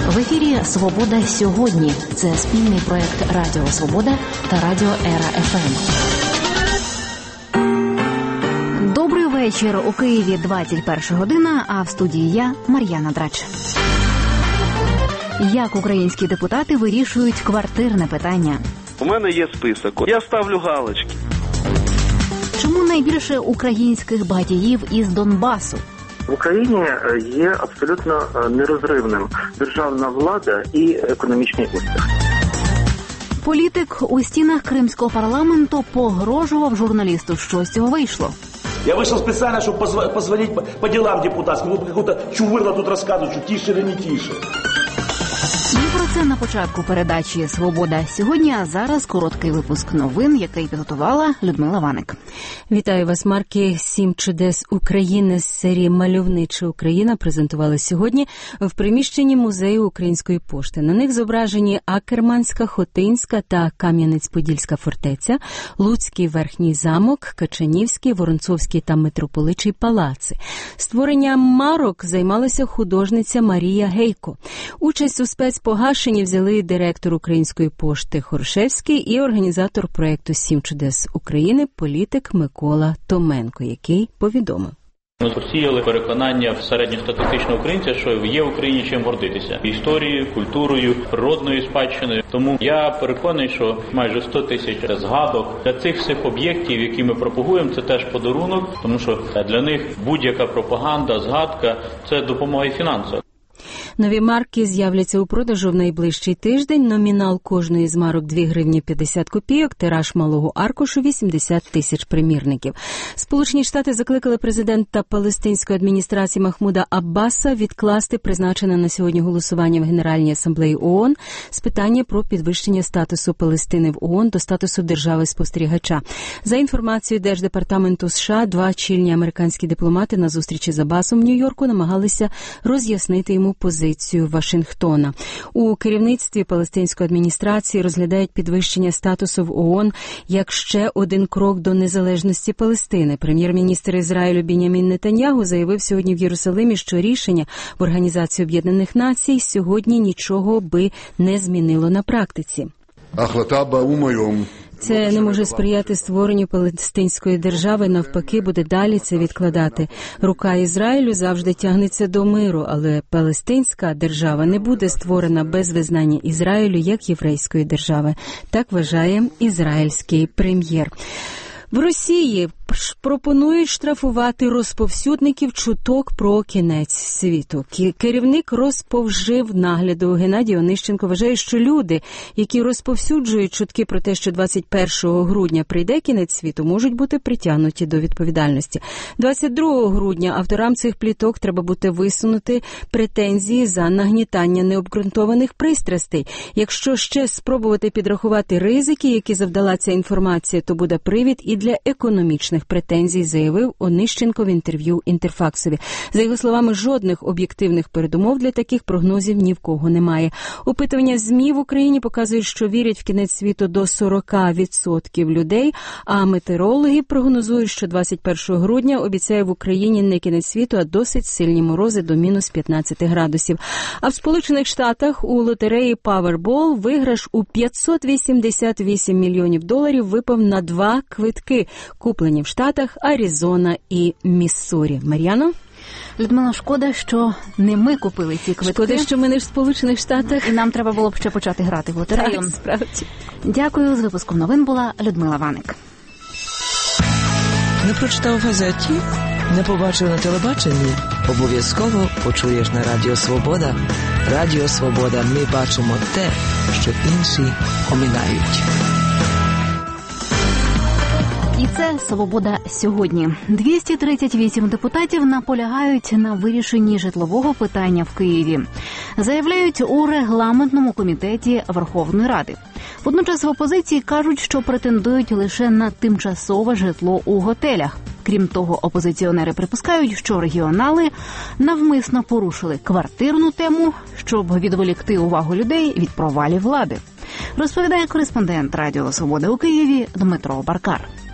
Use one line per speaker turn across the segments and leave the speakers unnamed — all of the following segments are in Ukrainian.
В ефірі «Свобода сьогодні». Це спільний проект Радіо Свобода та Радіо Ера ФМ. Добрий вечір. У Києві 21 година, а в студії я, Мар'яна Драч. Як українські депутати вирішують квартирне питання?
У мене є список. Я ставлю галочки.
Чому найбільше українських багатіїв із Донбасу?
В Україні є абсолютно нерозривним державна влада і економічний успіх.
Політик у стінах кримського парламенту погрожував журналісту. Що з цього вийшло?
Я вышел специально, чтобы позвонить по делам депутатским. Ну, какую-то чувырла тут рассказывают, что тише или не тише.
І про це на початку передачі «Свобода сьогодні», а зараз короткий випуск новин, який підготувала Людмила Ваник.
Вітаю вас, марки «7 чудес України» з серії «Мальовнича Україна» презентували сьогодні в приміщенні Музею Української пошти. На них зображені Акерманська, Хотинська та Кам'янець-Подільська фортеця, Луцький Верхній замок, Качанівський, Воронцовський та Митрополичий палаци. Створенням марок займалася художниця Марія Гейко. Участь у спецпогашенні взяли директор Української пошти Хоршевський і організатор проєкту «7 чудес України» політик Микола Томенко, який повідомив.
Ми посіяли переконання в середньостатистичного українця, що є в Україні чим гордитися – історією, культурою, природною спадщиною. Тому я переконаний, що майже 100 тисяч згадок для цих всіх об'єктів, які ми пропагуємо, це теж подарунок, тому що для них будь-яка пропаганда, згадка – це допомога і фінансова.
Нові марки з'являться у продажу в найближчий тиждень. Номінал кожної з марок 2 гривні 50 копійок, тираж малого аркушу 80 тисяч примірників. Сполучені Штати закликали президента палестинської адміністрації Махмуда Аббаса відкласти призначене на сьогодні голосування в Генеральній асамблеї ООН з питання про підвищення статусу Палестини в ООН до статусу держави-спостерігача. За інформацією Держдепартаменту США, 2 чільні американські дипломати на зустрічі з Аббасом в Нью-Йорку намагалися роз'яснити йому позицію Вашингтона. У керівництві палестинської адміністрації розглядають підвищення статусу в ООН як ще один крок до незалежності Палестини. Прем'єр-міністр Ізраїлю Біньямін Нетаньягу заявив сьогодні в Єрусалимі, що рішення в Організації Об'єднаних Націй сьогодні нічого би не змінило на практиці. Це не може сприяти створенню палестинської держави, навпаки, буде далі це відкладати. Рука Ізраїлю завжди тягнеться до миру, але палестинська держава не буде створена без визнання Ізраїлю як єврейської держави. Так вважає ізраїльський прем'єр. В Росії пропонують штрафувати розповсюдників чуток про кінець світу. Керівник розповживнагляду Геннадій Онищенко вважає, що люди, які розповсюджують чутки про те, що 21 грудня прийде кінець світу, можуть бути притягнуті до відповідальності. 22 грудня авторам цих пліток треба буде висунути претензії за нагнітання необґрунтованих пристрастей. Якщо ще спробувати підрахувати ризики, які завдала ця інформація, то буде привід і для економічних претензій, заявив Онищенко в інтерв'ю Інтерфаксові. За його словами, жодних об'єктивних передумов для таких прогнозів ні в кого немає. Опитування ЗМІ в Україні показують, що вірять в кінець світу до 40% людей, а метеорологи прогнозують, що 21 грудня обіцяє в Україні не кінець світу, а досить сильні морози до мінус 15 градусів. А в Сполучених Штатах у лотереї Powerball виграш у $588 мільйонів випав на 2 квитки, куплені в Штатах Аризона і Міссурі. Мар'яно?
Людмила, шкода, що не ми купили ці квитки.
Шкода, що ми не в Сполучених Штатах.
І нам треба було б ще почати грати в лотерею.
Так, справді.
Дякую. З випуском новин була Людмила Ваник.
Не прочитав в газеті? Не побачив на телебаченні? Обов'язково почуєш на Радіо Свобода. Радіо Свобода. Ми бачимо те, що інші оминають.
І це «Свобода сьогодні». 238 депутатів наполягають на вирішенні житлового питання в Києві. Заявляють у регламентному комітеті Верховної Ради. Водночас в опозиції кажуть, що претендують лише на тимчасове житло у готелях. Крім того, опозиціонери припускають, що регіонали навмисно порушили квартирну тему, щоб відволікти увагу людей від провалів влади. Розповідає кореспондент Радіо Свобода у Києві Дмитро Баркар.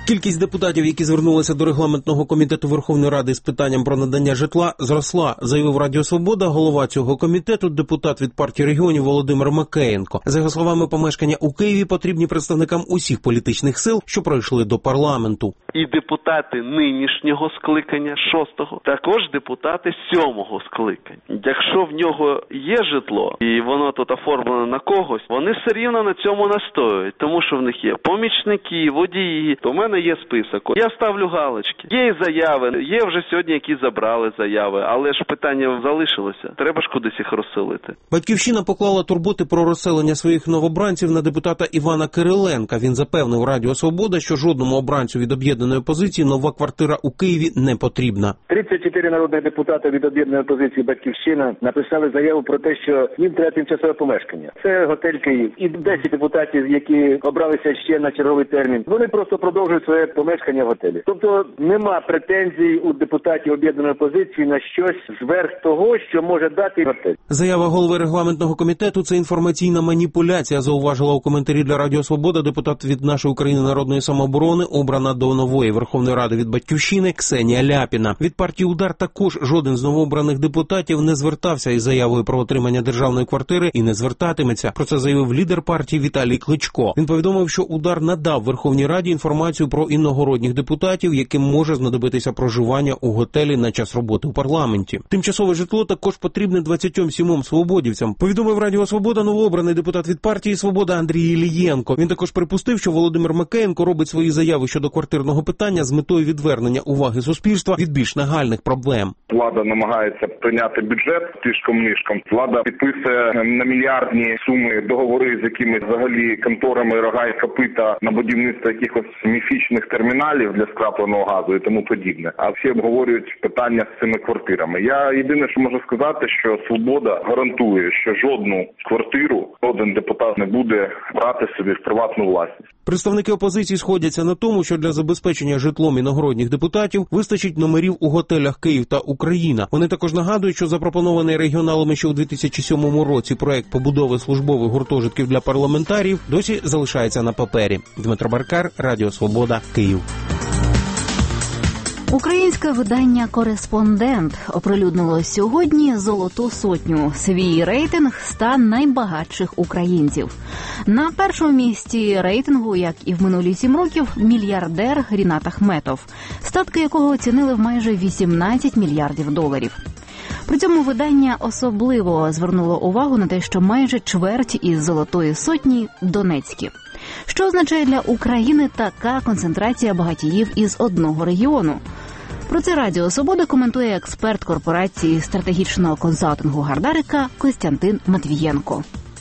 Кількість депутатів, які звернулися до регламентного комітету Верховної Ради з питанням про надання житла, зросла, заявив Радіо Свобода голова цього комітету, депутат від партії регіонів Володимир Макеєнко. За його словами, помешкання у Києві потрібні представникам усіх політичних сил, що пройшли до парламенту.
І депутати нинішнього скликання, 6-го, також депутати 7-го скликання. Якщо в нього є житло, і воно тут оформлено на когось, вони все рівно на цьому настоюють, тому що в них є помічники, водії. То в мене є список. Я ставлю галочки. Є і заяви, є вже сьогодні, які забрали заяви, але ж питання залишилося. Треба ж кудись їх розселити.
Батьківщина поклала турботи про розселення своїх новобранців на депутата Івана Кириленка. Він запевнив Радіо Свобода, що жодному обранцю від об'єднаної опозиції нова квартира у Києві не потрібна.
34 народних депутати від об'єднаної опозиції «Батьківщина» написали заяву про те, що їм треба тимчасове помешкання. Це готель Київ. І 10 депутатів, які обралися ще на черговий термін, вони просто продовжують своє помешкання в готелі. Тобто нема претензій у депутатів об'єднаної опозиції на щось зверх того, що може дати готель.
Заява голови регламентного комітету – це інформаційна маніпуляція, зауважила у коментарі для Радіо Свобода депутат від «Нашої України народної самооборони», обрана до нової Верховної Ради від «Батьківщини» Ксенія Ляпіна. Від партії «Удар» також жоден з новообраних депутатів не звертався із заявою про отримання державної квартири і не звертатиметься. Про це заявив лідер партії Віталій Кличко. Він повідомив, що «Удар» надав Верховній Раді інформацію про іногородніх депутатів, яким може знадобитися проживання у готелі на час роботи у парламенті. Тимчасове житло також потрібне 27 свободівцям. Повідомив Радіо Свобода новообраний депутат від партії «Свобода» Андрій Ілієнко. Він також припустив, що Володимир Макеєнко робить свої заяви щодо квартирного питання з метою відвернення уваги суспільства від більш нагальних проблем.
Влада намагається прийняти бюджет тишком-нишком. Влада підписує на мільярдні суми договори з якимись взагалі конторами рога і копита на будівництво якихось міфічних терміналів для скрапленого газу і тому подібне. А всі обговорюють питання з цими квартирами. Я єдине, що можу сказати, що Свобода гарантує, що жодну квартиру жоден депутат не буде брати собі в приватну власність.
Представники опозиції сходяться на тому, що для забезпечення житлом іногородніх депутатів вистачить номерів у готелях «Київ» та «Україна». Вони також нагадують, що запропонований регіоналами ще у 2007 році проект побудови службових гуртожитків для парламентарів досі залишається на папері. Дмитро Баркар, Радіо Свобода, Київ.
Українське видання «Кореспондент» оприлюднило сьогодні «Золоту сотню» – свій рейтинг 100 найбагатших українців. На першому місці рейтингу, як і в минулі 7 років, мільярдер Рінат Ахметов, статки якого оцінили в майже 18 мільярдів доларів. При цьому видання особливо звернуло увагу на те, що майже чверть із «Золотої сотні» – донецькі. Що означає для України така концентрація багатіїв із одного регіону? Про це Радіо Свобода коментує експерт корпорації стратегічного консалтингу Гардарика Костянтин Матвієнко.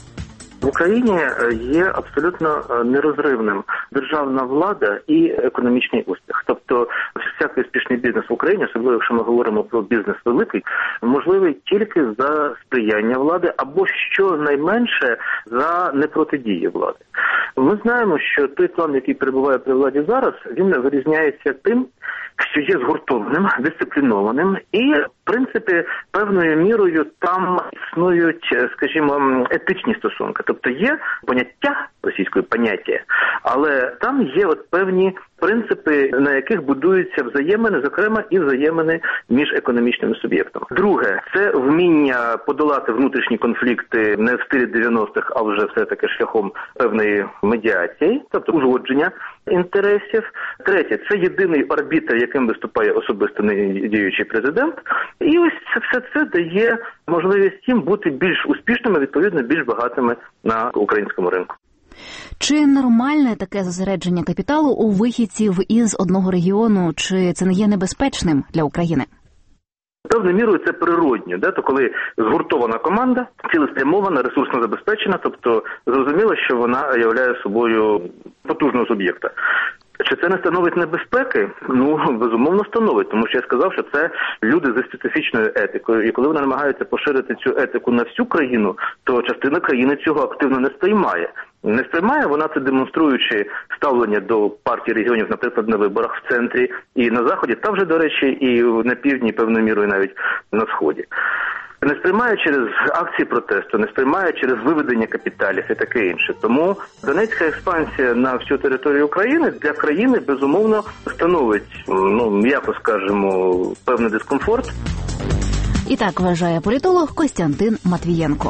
В Україні є абсолютно нерозривним державна влада і економічний успіх. Тобто всякий успішний бізнес в Україні, особливо якщо ми говоримо про бізнес великий, можливий тільки за сприяння влади або щонайменше за непротидії влади. Ми знаємо, що той клан, який перебуває при владі зараз, він вирізняється тим, що є згуртованим, дисциплінованим і, в принципі, певною мірою там існують, скажімо, етичні стосунки. Тобто є поняття, російської поняття, але там є от певні принципи, на яких будуються взаємини, зокрема і взаємини між економічними суб'єктами. Друге, це вміння подолати внутрішні конфлікти не в стилі 90-х, а вже все-таки шляхом певної медіації, тобто узгодження інтересів. Третє, це єдиний арбітр, яким виступає особисто діючий президент. І ось все це дає можливість їм бути більш успішними, відповідно, більш багатими на українському ринку.
Чи нормальне таке зосередження капіталу у вихідців із одного регіону, чи це не є небезпечним для України?
Певною мірою це природньо, то коли згуртована команда, цілеспрямована, ресурсно забезпечена, тобто зрозуміло, що вона являє собою потужного суб'єкта. Чи це не становить небезпеки? Безумовно становить, тому що я сказав, що це люди зі специфічною етикою, і коли вони намагаються поширити цю етику на всю країну, то частина країни цього активно не сприймає. Не сприймає вона це, демонструючи ставлення до партії регіонів, наприклад, на виборах в центрі і на заході, та вже, до речі, і на півдні, певною мірою навіть на сході. не сприймає через акції протесту, не сприймає через виведення капіталів і таке інше. Тому Донецька експансія на всю територію України для країни, безумовно, становить, м'яко скажемо, певний дискомфорт.
І так вважає політолог Костянтин Матвієнко.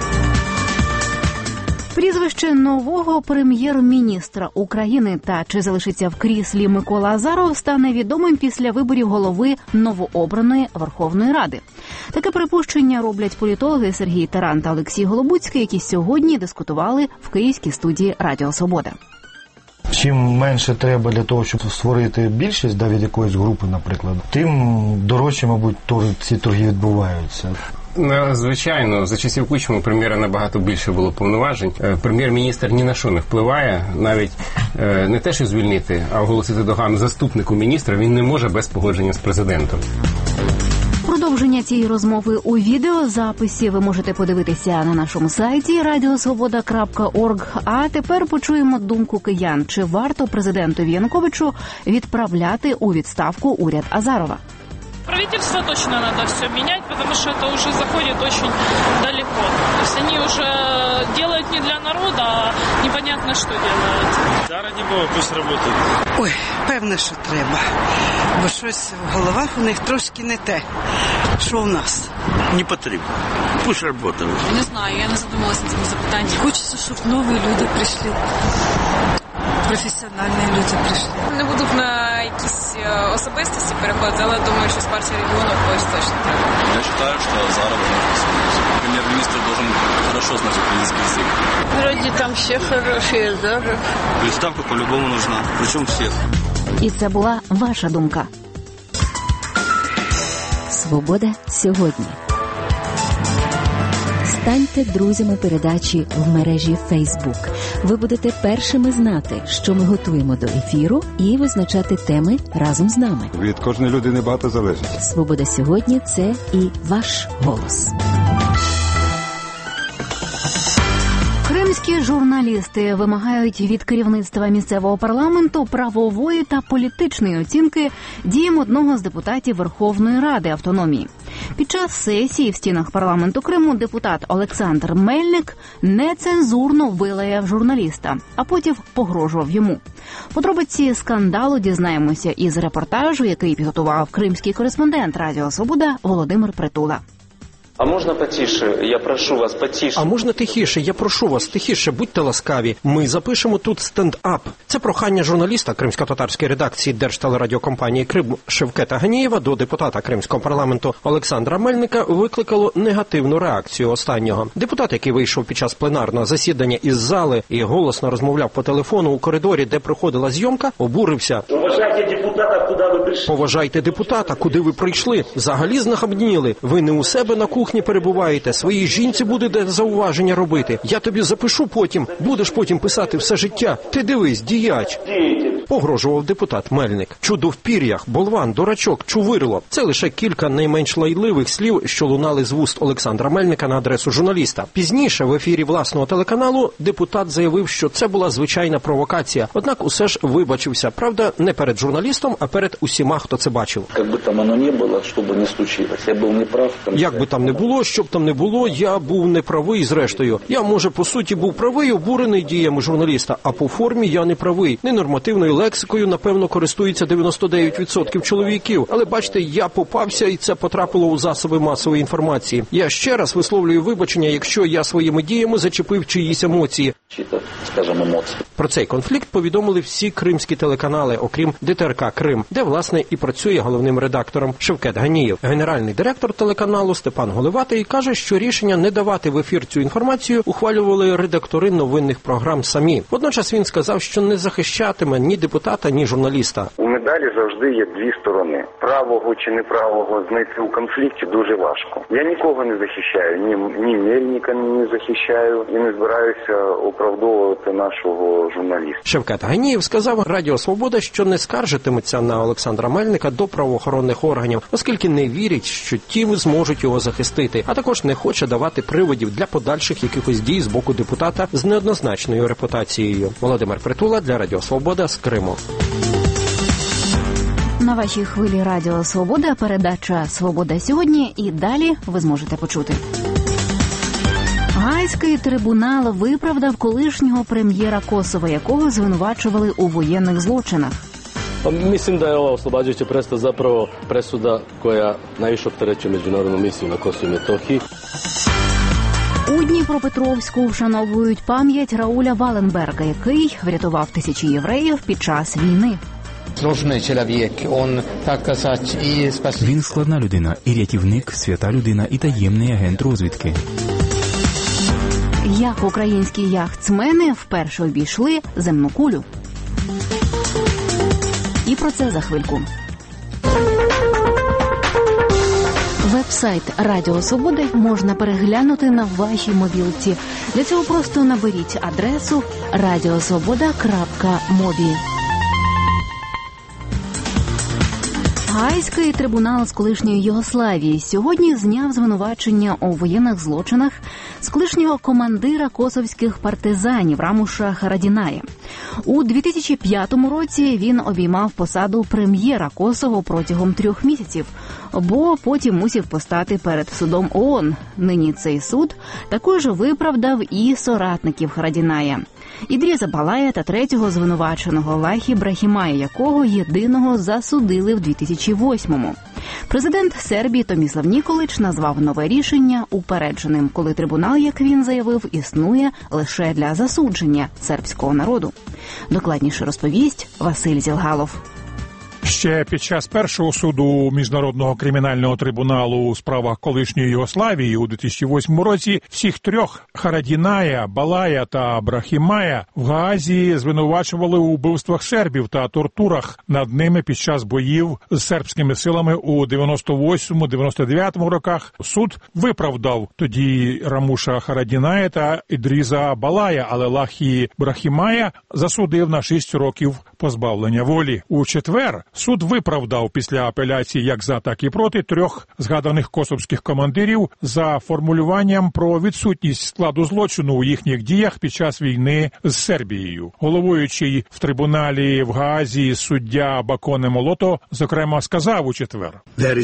Прізвище нового прем'єр-міністра України та чи залишиться в кріслі Микола Азаров стане відомим після виборів голови новообраної Верховної Ради. Таке припущення роблять політологи Сергій Таран та Олексій Голобуцький, які сьогодні дискутували в київській студії Радіо Свобода.
Чим менше треба для того, щоб створити більшість від якоїсь групи, наприклад, тим дорожче, мабуть, ці торги відбуваються.
Звичайно, за часів Кучми у прем'єра набагато більше було повноважень. Прем'єр-міністр ні на що не впливає, навіть не те, що звільнити, а оголосити догану заступнику міністра він не може без погодження з президентом.
Продовження цієї розмови у відеозаписі ви можете подивитися на нашому сайті radiosvoboda.org. А тепер почуємо думку киян. Чи варто президентові Януковичу відправляти у відставку уряд Азарова?
Правительство точно надо все менять, потому что это уже заходит очень далеко. То есть они уже делают не для народа, а непонятно, что делают.
Да, ради Бога, пусть работают.
Ой, певне, що треба. Бо щось в головах у них трошки не те, що у нас.
Не потрібно. Пусть работают.
Не знаю, я не задумалася над цим запитанням. Хочеться, щоб нові люди прийшли. Професіональні люди прийшли. Не буду на якісь особистості переходити, але думаю, що з партії регіону когось точно треба.
Я считаю, что Азаров премьер-министр должен хорошо знать украинский язык.
Вроде там все хорошие, Азаров.
Відставка по-любому нужна, причем всех.
І це була ваша думка.
Свобода сьогодні. Станьте друзями передачі в мережі Facebook. Ви будете першими знати, що ми готуємо до ефіру, і визначати теми разом з нами.
Від кожної людини багато залежить.
Свобода сьогодні – це і ваш голос.
Кримські журналісти вимагають від керівництва місцевого парламенту правової та політичної оцінки діям одного з депутатів Верховної Ради автономії. Під час сесії в стінах парламенту Криму депутат Олександр Мельник нецензурно вилаяв журналіста, а потім погрожував йому. Подробиці скандалу дізнаємося із репортажу, який підготував кримський кореспондент Радіо Свобода Володимир Притула.
А можна потише? Я прошу вас, потише.
А можна тихіше? Я прошу вас, тихіше, будьте ласкаві. Ми запишемо тут стендап. Це прохання журналіста кримсько-татарської редакції Держтелерадіокомпанії Крим Шевкета Ганієва до депутата Кримського парламенту Олександра Мельника викликало негативну реакцію останнього. Депутат, який вийшов під час пленарного засідання із зали і голосно розмовляв по телефону у коридорі, де проходила зйомка, обурився.
Поважайте депутата, куди ви прийшли.
Поважайте депутата, куди ви прийшли. Взагалі знахабніли. Ви не у себе на кухні перебуваєте, своїй жінці будете зауваження робити. Я тобі запишу потім, будеш потім писати все життя. Ти дивись, діяч. Погрожував депутат Мельник. Чудо в пір'ях, болван, дурачок, чувирло. Це лише кілька найменш лайливих слів, що лунали з вуст Олександра Мельника на адресу журналіста. Пізніше в ефірі власного телеканалу депутат заявив, що це була звичайна провокація. Однак усе ж вибачився. Правда, не перед журналістом, а перед усіма, хто це бачив.
Як би там воно не було, що би не случилось. Я був неправ.
Як би там не було, що б там не було, я був неправий зрештою. Я, може, по суті, був правий, обурений діями журналіста, а по формі я не правий. Ненормативною лексикою, напевно, користується 99% чоловіків. Але, бачите, я попався, і це потрапило у засоби масової інформації. Я ще раз висловлюю вибачення, якщо я своїми діями зачепив чиїсь емоції.
Скажімо, емоції.
Про цей конфлікт повідомили всі кримські телеканали, окрім ДТРК «Крим», де, власне, і працює головним редактором Шевкет Ганієв. Генеральний директор телеканалу Степан Голиватий каже, що рішення не давати в ефір цю інформацію ухвалювали редактори новинних програм самі. Водночас він сказав, що не захищатиме ні депутата, ні журналіста.
У медалі завжди є дві сторони. Правого чи неправого знайти у конфлікті дуже важко. Я нікого не захищаю, ні Мельника не захищаю і не збираюся оправдовувати нашого журналіста.
Шевкет Ганієв сказав Радіо Свобода, що не скаржитиметься на Олександра Мельника до правоохоронних органів, оскільки не вірить, що ті зможуть його захистити, а також не хоче давати приводів для подальших якихось дій з боку депутата з неоднозначною репутацією. Володимир Притула для Радіо Свобода з Криму.
на вашій хвилі Радіо Свобода, передача «Свобода сьогодні», і далі ви зможете почути. Гаазький трибунал виправдав колишнього прем'єра Косова, якого звинувачували у воєнних злочинах.
Mislim da je ova oslobađajuća presuda zapravo presuda koja najviše opterećuje međunarodnu misiju na Kosovu i Metohiji.
У Дніпропетровську вшановують пам'ять Рауля Валенберга, який врятував тисячі євреїв під час війни.
Він складна людина, і рятівник, свята людина, і таємний агент розвідки.
Як українські яхтсмени вперше обійшли земну кулю. І про це за хвильку. Веб-сайт Радіо Свобода можна переглянути на вашій мобілці. Для цього просто наберіть адресу radiosvoboda.mobi. Гаазький трибунал з колишньої Югославії сьогодні зняв звинувачення у воєнних злочинах з колишнього командира косовських партизанів Рамуша Харадіная. У 2005 році він обіймав посаду прем'єра Косово протягом 3 місяців, бо потім мусив постати перед судом ООН. Нині цей суд також виправдав і соратників Харадіная. Ідріза Балая та третього звинуваченого Лахі Брахімая, якого єдиного засудили в 2008-му. Президент Сербії Томіслав Ніколич назвав нове рішення упередженим, коли трибунал, як він заявив, існує лише для засудження сербського народу. Докладніше розповість Василь Зілгалов.
Ще під час першого суду Міжнародного кримінального трибуналу у справах колишньої Югославії у 2008 році всіх трьох – Харадіная, Балая та Брахімая – в Гаазі звинувачували у вбивствах сербів та тортурах над ними під час боїв з сербськими силами у 98-99 роках. Суд виправдав тоді Рамуша Харадіная та Ідріза Балая, але Лахі Брахімая засудив на 6 років позбавлення волі. У четвер суд виправдав після апеляції як за, так і проти 3 згаданих косовських командирів за формулюванням про відсутність складу злочину у їхніх діях під час війни з Сербією. Головуючий в трибуналі в Гаазі суддя Баконе Молото, зокрема, сказав у четвер: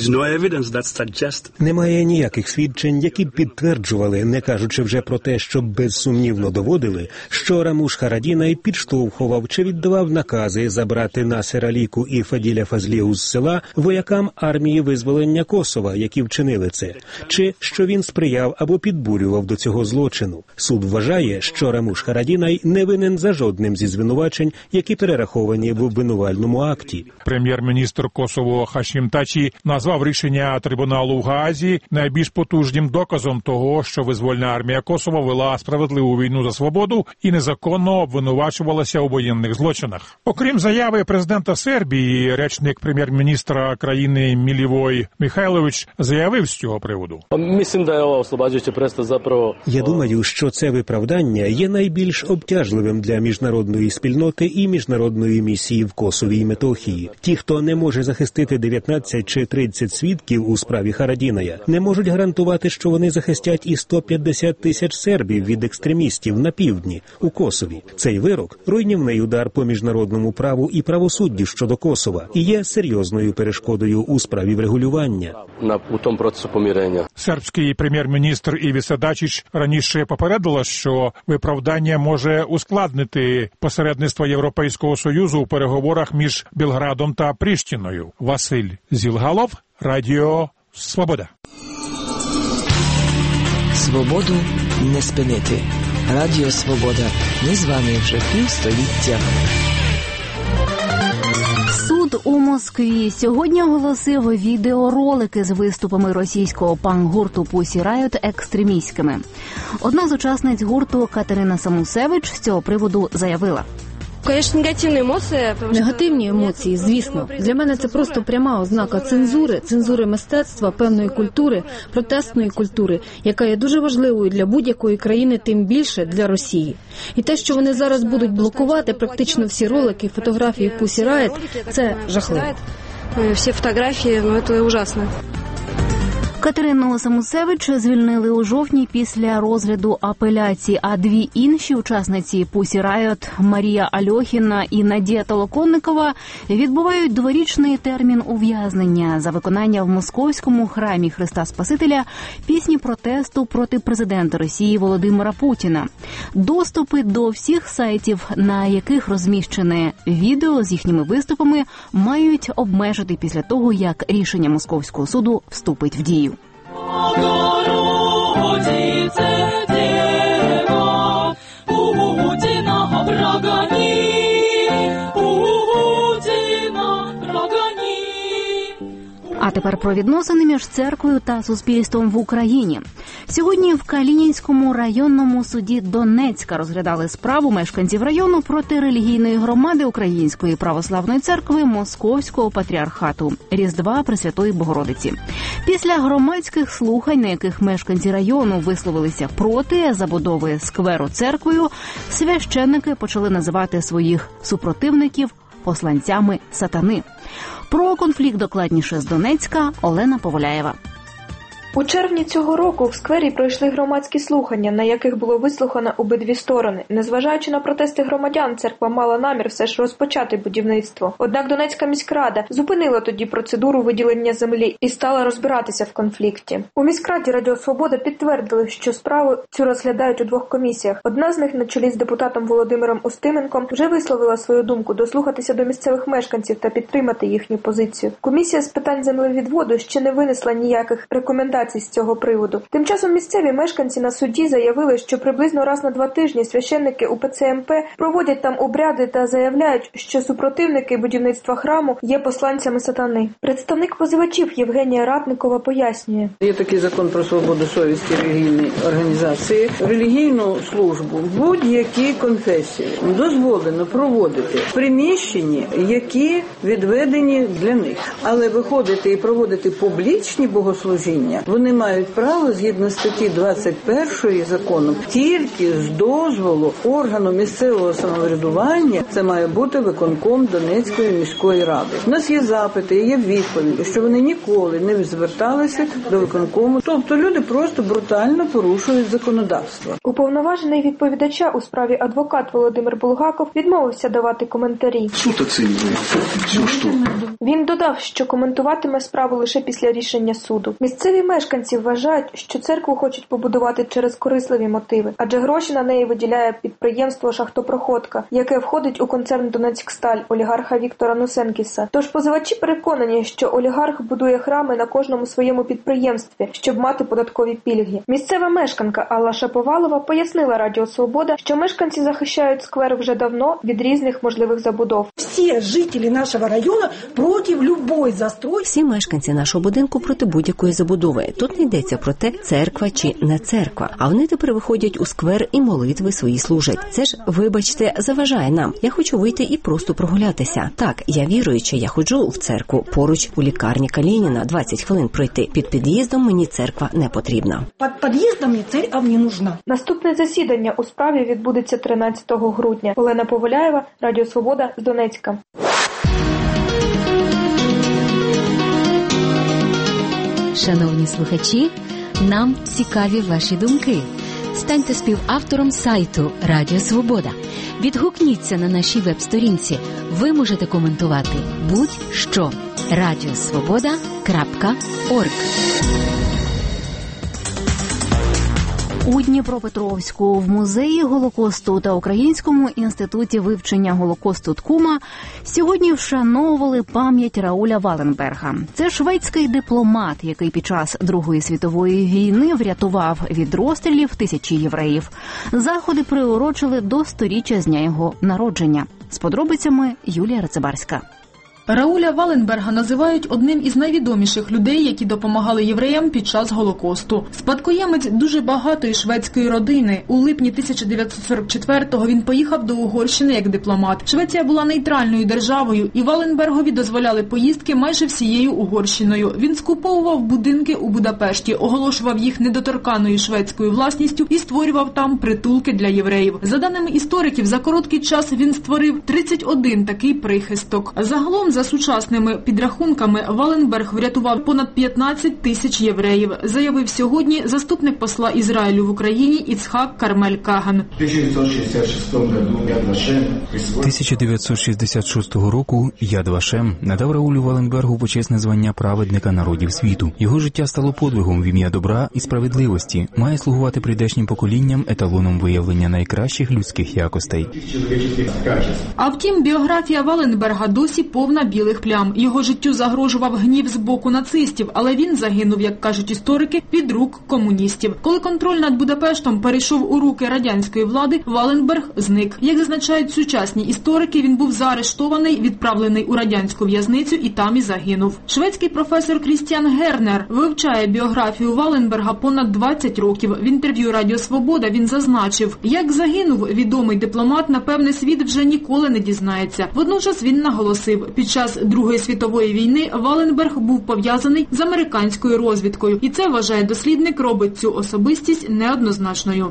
Немає ніяких свідчень, які б підтверджували, не кажучи вже про те, що безсумнівно доводили, що Рамуш Харадінай підштовхував чи віддавав накази забрати Насер Аліку і Фаділя Фазлію з села воякам армії визволення Косова, які вчинили це, чи що він сприяв або підбурював до цього злочину. Суд вважає, що Рамуш Харадінай не винен за жодним зі звинувачень, які перераховані в обвинувальному акті.
Прем'єр-міністр Косово Хашім Тачі назвав рішення трибуналу в Гаазі найбільш потужним доказом того, що визвольна армія Косова вела справедливу війну за свободу і незаконно обвинувачувалася у воєнних злочинах. Окрім заяви президента Сербії, речник прем'єр-міністра країни Мілівой Михайлович заявив з цього приводу:
Я думаю, що це виправдання є найбільш обтяжливим для міжнародної спільноти і міжнародної місії в Косові і Метохії. Ті, хто не може захистити 19 чи 30 свідків у справі Харадіная, не можуть гарантувати, що вони захистять і 150 тисяч сербів від екстремістів на півдні, у Косові. Цей вирок – руйнівний удар по міжнародному праву і правосуддю щодо Косова і є серйозною перешкодою у справі врегулювання.
У тому процесу помирення.
Сербський прем'єр-міністр Івіса Дачіч раніше попередила, що виправдання може ускладнити посередництво Європейського Союзу у переговорах між Білградом та Пріштіною. Василь Зілгалов, Радіо Свобода.
Свободу не спинити. Радіо Свобода. Ми з вами вже півстоліття.
Суд у Москві сьогодні оголосив відеоролики з виступами російського панк-гурту Pussy Riot екстремістськими. Одна з учасниць гурту Катерина Самусевич з цього приводу заявила:
Негативні емоції, звісно. Для мене це просто пряма ознака цензури мистецтва, певної культури, протестної культури, яка є дуже важливою для будь-якої країни, тим більше для Росії. І те, що вони зараз будуть блокувати практично всі ролики, фотографії Pussy Riot, це жахливо.
Всі фотографії, це ужасно.
Катерину Самусевич звільнили у жовтні після розгляду апеляції, а дві інші учасниці Pussy Riot Марія Альохіна і Надія Толоконникова відбувають дворічний термін ув'язнення за виконання в Московському храмі Христа Спасителя пісні протесту проти президента Росії Володимира Путіна. Доступи до всіх сайтів, на яких розміщене відео з їхніми виступами, мають обмежити після того, як рішення Московського суду вступить в дію. А тепер про відносини між церквою та суспільством в Україні. Сьогодні в Калінінському районному суді Донецька розглядали справу мешканців району проти релігійної громади Української православної церкви Московського патріархату Різдва Пресвятої Богородиці. Після громадських слухань, на яких мешканці району висловилися проти забудови скверу церквою, священники почали називати своїх супротивників посланцями сатани. Про конфлікт докладніше з Донецька Олена Поволяєва.
У червні цього року в сквері пройшли громадські слухання, на яких було вислухано обидві сторони. Незважаючи на протести громадян, церква мала намір все ж розпочати будівництво. Однак Донецька міськрада зупинила тоді процедуру виділення землі і стала розбиратися в конфлікті. У міськраді Радіо Свобода підтвердили, що справу цю розглядають у двох комісіях. Одна з них на чолі з депутатом Володимиром Устименком вже висловила свою думку дослухатися до місцевих мешканців та підтримати їхню позицію. Комісія з питань землевідводу ще не винесла ніяких рекомендацій з цього приводу. Тим часом місцеві мешканці на суді заявили, що приблизно раз на 2 тижні священники УПЦ МП проводять там обряди та заявляють, що супротивники будівництва храму є посланцями сатани. Представник позивачів Євгенія Ратникова пояснює.
Є такий закон про свободу совісті релігійної організації. Релігійну службу будь-які конфесії дозволено проводити в приміщенні, які відведені для них. Але виходити і проводити публічні богослужіння вони мають право, згідно статті 21 закону, тільки з дозволу органу місцевого самоврядування. Це має бути виконком Донецької міської ради. У нас є запити, є відповіді, що вони ніколи не зверталися до виконкому. Тобто люди просто брутально порушують законодавство.
Уповноважений відповідача у справі адвокат Володимир Булгаков відмовився давати коментарі.
Суд оцінює.
Він додав, що коментуватиме справу лише після рішення суду. Місцеві мешканці вважають, що церкву хочуть побудувати через корисливі мотиви, адже гроші на неї виділяє підприємство «Шахтопроходка», яке входить у концерн «Донецьксталь» олігарха Віктора Нусенкіса. Тож позивачі переконані, що олігарх будує храми на кожному своєму підприємстві, щоб мати податкові пільги. Місцева мешканка Алла Шаповалова пояснила Радіо Свобода, що мешканці захищають сквер вже давно від різних можливих забудов.
Всі жителі нашого району проти будь-якої застройки.
Всі мешканці нашого будинку проти будь-якої забудови. Тут не йдеться про те, церква чи не церква. А вони тепер виходять у сквер і молитви свої служать. Це ж, вибачте, заважає нам. Я хочу вийти і просто прогулятися. Так, я віруюча, я ходжу в церкву. Поруч у лікарні Калініна 20 хвилин пройти. Під під'їздом мені церква не потрібна.
Під під'їздом мені церква не нужна.
Наступне засідання у справі відбудеться 13 грудня. Олена Поволяєва, Радіо Свобода з Донецька.
Шановні слухачі, нам цікаві ваші думки. Станьте співавтором сайту Радіо Свобода. Відгукніться на нашій веб-сторінці. Ви можете коментувати будь-що. radiosvoboda.org.
У Дніпропетровську в музеї Голокосту та Українському інституті вивчення Голокосту ТКУМА сьогодні вшановували пам'ять Рауля Валенберга. Це шведський дипломат, який під час Другої світової війни врятував від розстрілів тисячі євреїв. Заходи приурочили до 100-річчя з дня його народження. З подробицями Юлія Рацебарська.
Рауля Валенберга називають одним із найвідоміших людей, які допомагали євреям під час Голокосту. Спадкоємець дуже багатої шведської родини. У липні 1944-го він поїхав до Угорщини як дипломат. Швеція була нейтральною державою, і Валенбергові дозволяли поїздки майже всією Угорщиною. Він скуповував будинки у Будапешті, оголошував їх недоторканною шведською власністю і створював там притулки для євреїв. За даними істориків, за короткий час він створив 31 такий прихисток. Загалом за сучасними підрахунками, Валенберг врятував понад 15 тисяч євреїв, заявив сьогодні заступник посла Ізраїлю в Україні Іцхак Кармель Каган.
1966 року Яд Вашем надав Раулю Валенбергу почесне звання праведника народів світу. Його життя стало подвигом в ім'я добра і справедливості, має слугувати прийдешнім поколінням еталоном виявлення найкращих людських якостей.
А втім, біографія Валенберга досі повна білих плям. Його життю загрожував гнів з боку нацистів, але він загинув, як кажуть історики, від рук комуністів. Коли контроль над Будапештом перейшов у руки радянської влади, Валенберг зник. Як зазначають сучасні історики, він був заарештований, відправлений у радянську в'язницю і там і загинув. Шведський професор Крістіан Гернер вивчає біографію Валенберга понад 20 років. В інтерв'ю Радіо Свобода він зазначив, як загинув відомий дипломат, напевне, світ вже ніколи не дізнається. Водночас він наголосив, під час Другої світової війни Валенберг був пов'язаний з американською розвідкою. І це, вважає дослідник, робить цю особистість неоднозначною.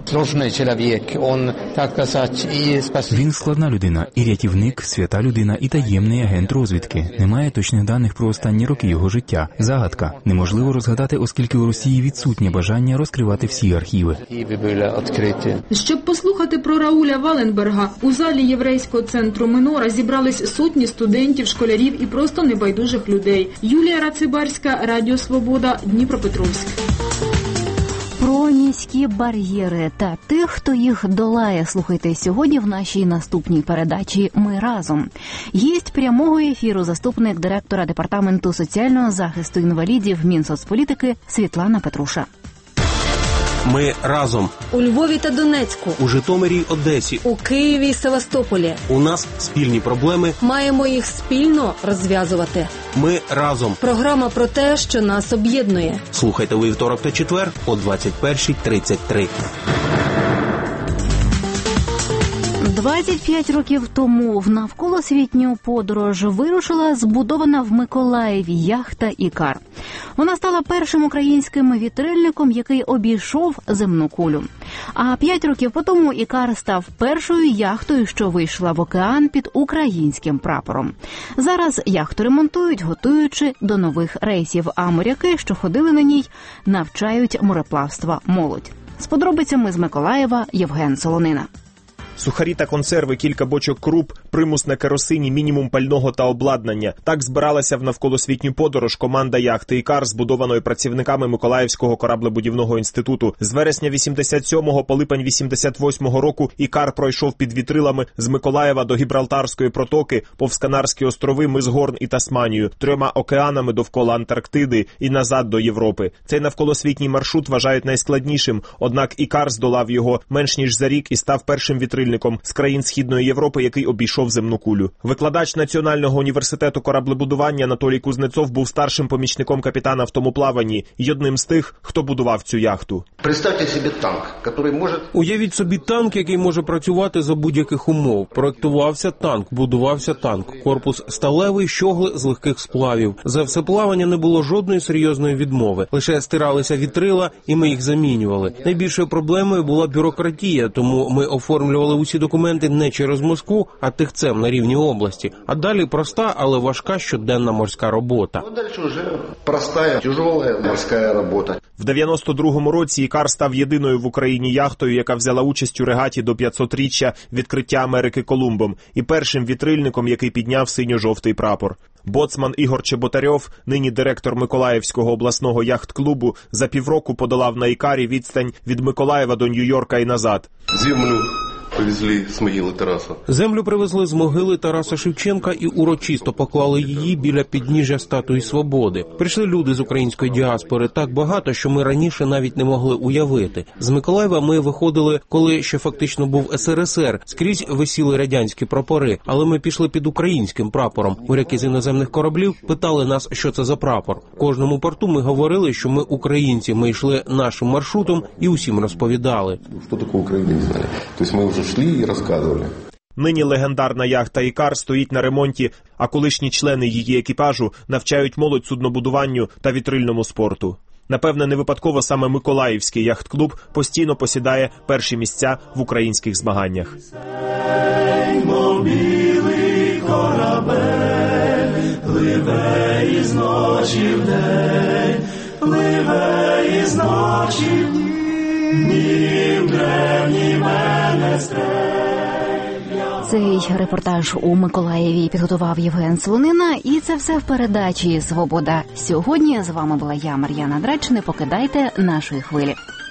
Він складна людина, і рятівник, свята людина, і таємний агент розвідки. Немає точних даних про останні роки його життя. Загадка. Неможливо розгадати, оскільки у Росії відсутнє бажання розкривати всі архіви.
Щоб послухати про Рауля Валенберга, у залі єврейського центру Менора зібрались сотні студентів, школярів і просто небайдужих людей. Юлія Рацибарська, Радіо Свобода, Дніпропетровськ.
Про низькі бар'єри та тих, хто їх долає, слухайте сьогодні в нашій наступній передачі «Ми разом». Гість прямого ефіру заступник директора Департаменту соціального захисту інвалідів Мінсоцполітики Світлана Петруша.
Ми разом.
У Львові та Донецьку.
У Житомирі й Одесі.
У Києві й Севастополі.
У нас спільні проблеми.
Маємо їх спільно розв'язувати.
Ми разом.
Програма про те, що нас об'єднує.
Слухайте у вівторок та четвер о 21:33.
25 років тому в навколосвітню подорож вирушила збудована в Миколаєві яхта «Ікар». Вона стала першим українським вітрильником, який обійшов земну кулю. А 5 років потому «Ікар» став першою яхтою, що вийшла в океан під українським прапором. Зараз яхту ремонтують, готуючи до нових рейсів, а моряки, що ходили на ній, навчають мореплавства молодь. З подробицями з Миколаєва Євген Солонина.
Сухарі та консерви, кілька бочок круп, примус на керосині, мінімум пального та обладнання. Так збиралася в навколосвітню подорож команда яхти «Ікар», збудованої працівниками Миколаївського кораблебудівного інституту. З вересня 87-го по липень 88-го року «Ікар» пройшов під вітрилами з Миколаєва до Гібралтарської протоки, повз Канарські острови, мис Горн і Тасманію, 3 океанами довкола Антарктиди і назад до Європи. Цей навколосвітній маршрут вважають найскладнішим, однак «Ікар» здолав його менш ніж за рік і став першим вітрильником з країн Східної Європи, який обійшов земну кулю. Викладач Національного університету кораблебудування Анатолій Кузнецов був старшим помічником капітана в тому плаванні і одним з тих, хто будував цю яхту.
Представте собі танк, який може...
Уявіть собі танк, який може працювати за будь-яких умов. Проектувався танк, будувався танк. Корпус сталевий, щогли з легких сплавів. За все плавання не було жодної серйозної відмови. Лише стиралися вітрила, і ми їх замінювали. Найбільшою проблемою була бюрократія, тому ми оформлювали усі документи не через Москву, а тихцем на рівні області. А далі проста, але важка щоденна морська робота.
Далі вже проста, тяжела морська робота.
В 92-му році «Ікар» став єдиною в Україні яхтою, яка взяла участь у регаті до 500-річчя відкриття Америки Колумбом, і першим вітрильником, який підняв синьо-жовтий прапор. Боцман Ігор Чеботарьов, нині директор Миколаївського обласного яхт-клубу, за півроку подолав на «Ікарі» відстань від Миколаєва до Нью-Йорка і назад.
Землю привезли з могили Тараса.
Землю привезли з могили Тараса Шевченка і урочисто поклали її біля підніжжя статуї Свободи. Прийшли люди з української діаспори так багато, що ми раніше навіть не могли уявити. З Миколаєва ми виходили, коли ще фактично був СРСР. Скрізь висіли радянські прапори, але ми пішли під українським прапором. Моряки з іноземних кораблів питали нас, що це за прапор. В кожному порту ми говорили, що ми українці. Ми йшли нашим маршрутом і усім розповідали.
Що таке українці? Тобто ми вже йшли і розказували.
Нині легендарна яхта «Ікар» стоїть на ремонті, а колишні члени її екіпажу навчають молодь суднобудуванню та вітрильному спорту. Напевне, не випадково саме Миколаївський яхт-клуб постійно посідає перші місця в українських змаганнях.
пливе із ночі в день, пливе із ночі в днім, древній мене стрельня.
Цей репортаж у Миколаєві підготував Євген Солонина, і це все в передачі «Свобода». Сьогодні з вами була я, Мар'яна Драч. Не покидайте нашої хвилі.